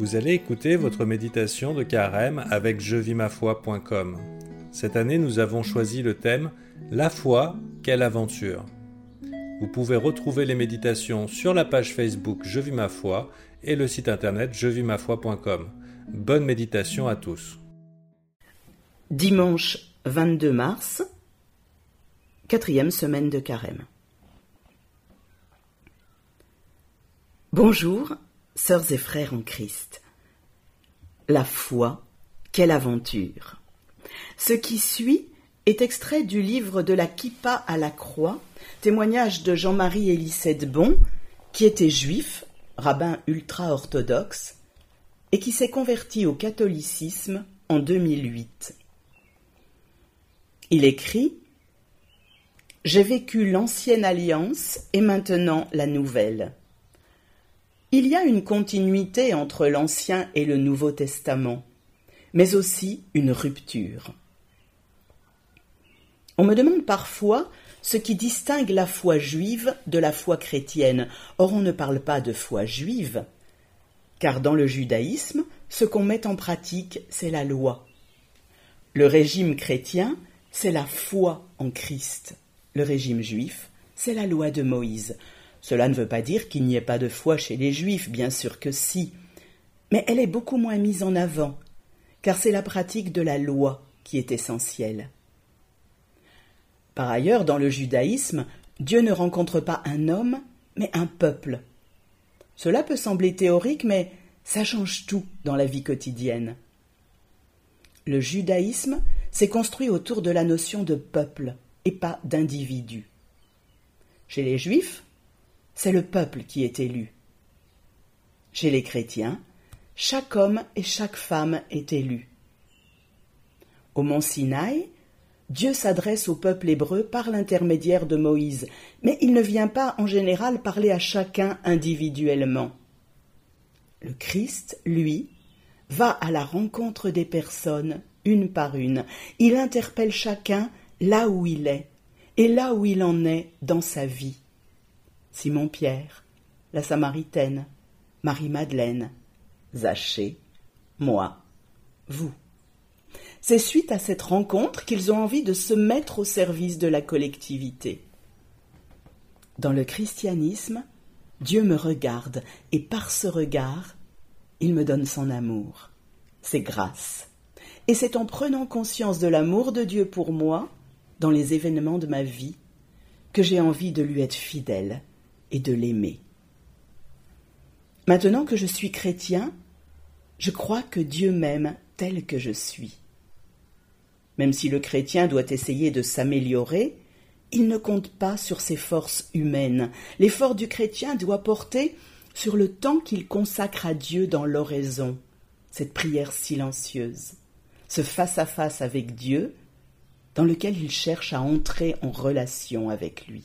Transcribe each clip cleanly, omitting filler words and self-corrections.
Vous allez écouter votre méditation de carême avec jevimafoi.com. Cette année, nous avons choisi le thème « La foi, quelle aventure ». Vous pouvez retrouver les méditations sur la page Facebook Je vis ma foi et le site internet jevimafoi.com. Bonne méditation à tous. Dimanche 22 mars, 4e semaine de carême. Bonjour, sœurs et frères en Christ. La foi, quelle aventure! Ce qui suit est extrait du livre de la Kippa à la croix, témoignage de Jean-Marie Elisée-de-Bon, qui était juif, rabbin ultra-orthodoxe, et qui s'est converti au catholicisme en 2008. Il écrit « J'ai vécu l'ancienne alliance et maintenant la nouvelle. Il y a une continuité entre l'Ancien et le Nouveau Testament, mais aussi une rupture. On me demande parfois ce qui distingue la foi juive de la foi chrétienne. Or, on ne parle pas de foi juive, car dans le judaïsme, ce qu'on met en pratique, c'est la loi. Le régime chrétien, c'est la foi en Christ. Le régime juif, c'est la loi de Moïse. Cela ne veut pas dire qu'il n'y ait pas de foi chez les Juifs, bien sûr que si, mais elle est beaucoup moins mise en avant, car c'est la pratique de la loi qui est essentielle. Par ailleurs, dans le judaïsme, Dieu ne rencontre pas un homme, mais un peuple. Cela peut sembler théorique, mais ça change tout dans la vie quotidienne. Le judaïsme s'est construit autour de la notion de peuple et pas d'individu. Chez les Juifs, c'est le peuple qui est élu. Chez les chrétiens, chaque homme et chaque femme est élu. Au mont Sinaï, Dieu s'adresse au peuple hébreu par l'intermédiaire de Moïse, mais il ne vient pas en général parler à chacun individuellement. Le Christ, lui, va à la rencontre des personnes, une par une. Il interpelle chacun là où il est et là où il en est dans sa vie. Simon-Pierre, la Samaritaine, Marie-Madeleine, Zachée, moi, vous. C'est suite à cette rencontre qu'ils ont envie de se mettre au service de la collectivité. Dans le christianisme, Dieu me regarde et par ce regard, il me donne son amour. C'est grâce. Et c'est en prenant conscience de l'amour de Dieu pour moi, dans les événements de ma vie, que j'ai envie de lui être fidèle et de l'aimer. Maintenant que je suis chrétien, je crois que Dieu m'aime tel que je suis. Même si le chrétien doit essayer de s'améliorer, il ne compte pas sur ses forces humaines. L'effort du chrétien doit porter sur le temps qu'il consacre à Dieu dans l'oraison, cette prière silencieuse, ce face-à-face avec Dieu, dans lequel il cherche à entrer en relation avec lui.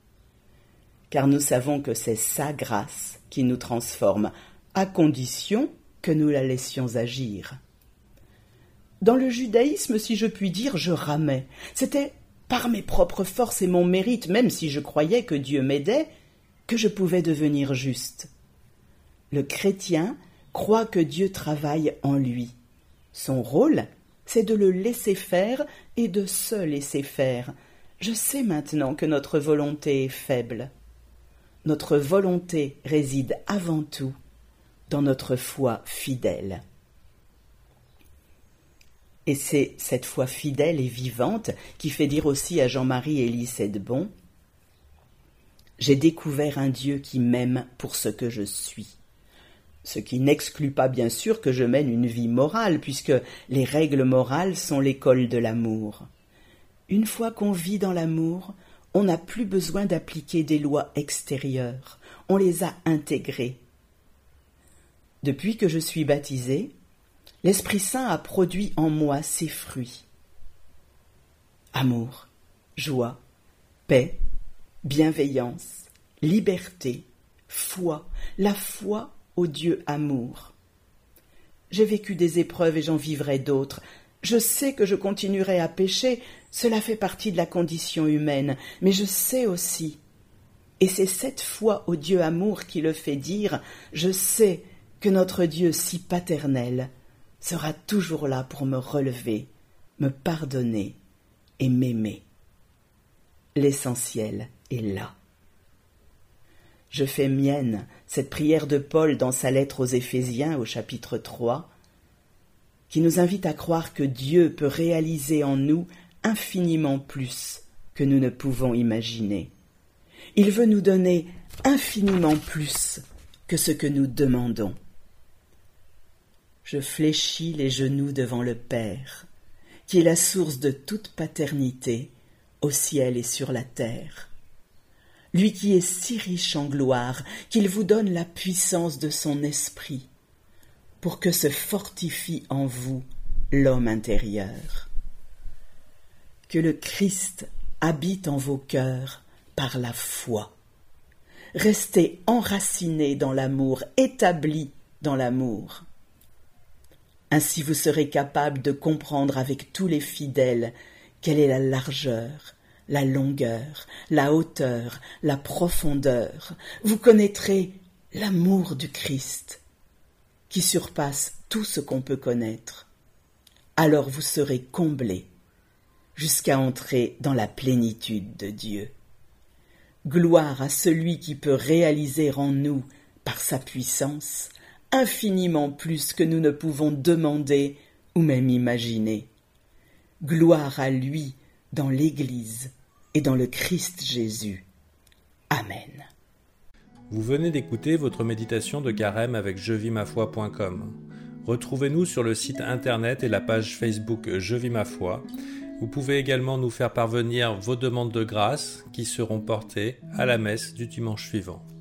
Car nous savons que c'est sa grâce qui nous transforme, à condition que nous la laissions agir. Dans le judaïsme, si je puis dire, je ramais. C'était par mes propres forces et mon mérite, même si je croyais que Dieu m'aidait, que je pouvais devenir juste. Le chrétien croit que Dieu travaille en lui. Son rôle, c'est de le laisser faire et de se laisser faire. Je sais maintenant que notre volonté est faible. Notre volonté réside avant tout dans notre foi fidèle. Et c'est cette foi fidèle et vivante qui fait dire aussi à Jean-Marie Elisée-de-Bon « J'ai découvert un Dieu qui m'aime pour ce que je suis ». Ce qui n'exclut pas bien sûr que je mène une vie morale, puisque les règles morales sont l'école de l'amour. Une fois qu'on vit dans l'amour, on n'a plus besoin d'appliquer des lois extérieures, on les a intégrées. Depuis que je suis baptisée, l'Esprit Saint a produit en moi ses fruits. Amour, joie, paix, bienveillance, liberté, foi, la foi au Dieu amour. J'ai vécu des épreuves et j'en vivrai d'autres. Je sais que je continuerai à pécher, cela fait partie de la condition humaine, mais je sais aussi, et c'est cette foi au Dieu amour qui le fait dire, je sais que notre Dieu si paternel sera toujours là pour me relever, me pardonner et m'aimer. L'essentiel est là. Je fais mienne cette prière de Paul dans sa lettre aux Éphésiens au chapitre 3, qui nous invite à croire que Dieu peut réaliser en nous infiniment plus que nous ne pouvons imaginer. Il veut nous donner infiniment plus que ce que nous demandons. Je fléchis les genoux devant le Père, qui est la source de toute paternité au ciel et sur la terre. Lui qui est si riche en gloire qu'il vous donne la puissance de son esprit, pour que se fortifie en vous l'homme intérieur. Que le Christ habite en vos cœurs par la foi. Restez enracinés dans l'amour, établis dans l'amour. Ainsi vous serez capables de comprendre avec tous les fidèles quelle est la largeur, la longueur, la hauteur, la profondeur. Vous connaîtrez l'amour du Christ, qui surpasse tout ce qu'on peut connaître. Alors vous serez comblés jusqu'à entrer dans la plénitude de Dieu. Gloire à celui qui peut réaliser en nous, par sa puissance, infiniment plus que nous ne pouvons demander ou même imaginer. Gloire à lui dans l'Église et dans le Christ Jésus. Amen. Vous venez d'écouter votre méditation de carême avec jevimafoi.com. Retrouvez-nous sur le site internet et la page Facebook Je vis ma foi. Vous pouvez également nous faire parvenir vos demandes de grâce qui seront portées à la messe du dimanche suivant.